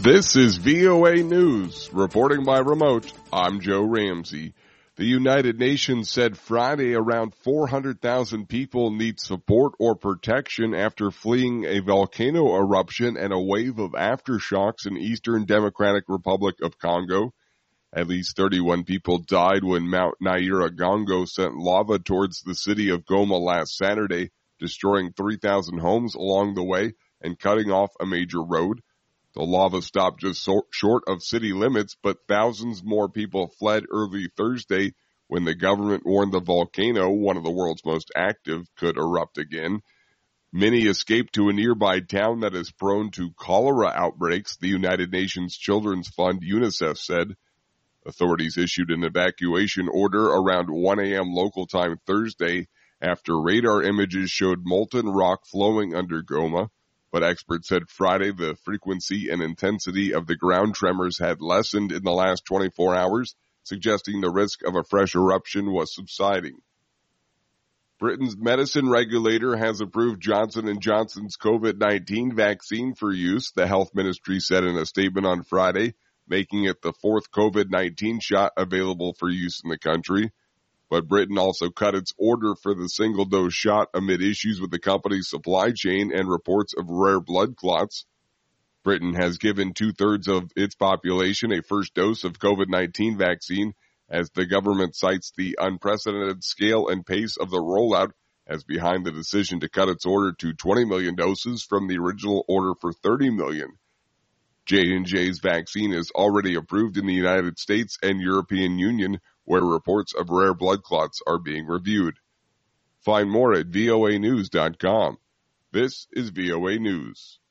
This is VOA News. Reporting by remote, I'm Joe Ramsey. The United Nations said Friday around 400,000 people need support or protection after fleeing a volcano eruption and a wave of aftershocks in Eastern Democratic Republic of Congo. At least 31 people died when Mount Nyiragongo sent lava towards the city of Goma last Saturday, destroying 3,000 homes along the way and cutting off a major road. The lava stopped just short of city limits, but thousands more people fled early Thursday when the government warned the volcano, one of the world's most active, could erupt again. Many escaped to a nearby town that is prone to cholera outbreaks, the United Nations Children's Fund UNICEF said. Authorities issued an evacuation order around 1 a.m. local time Thursday after radar images showed molten rock flowing under Goma. But experts said Friday the frequency and intensity of the ground tremors had lessened in the last 24 hours, suggesting the risk of a fresh eruption was subsiding. Britain's medicine regulator has approved Johnson & Johnson's COVID-19 vaccine for use, the health ministry said in a statement on Friday, making it the fourth COVID-19 shot available for use in the country. But Britain also cut its order for the single-dose shot amid issues with the company's supply chain and reports of rare blood clots. Britain has given two-thirds of its population a first dose of COVID-19 vaccine as the government cites the unprecedented scale and pace of the rollout as behind the decision to cut its order to 20 million doses from the original order for 30 million. J&J's vaccine is already approved in the United States and European Union, where reports of rare blood clots are being reviewed. Find more at voanews.com. This is VOA News.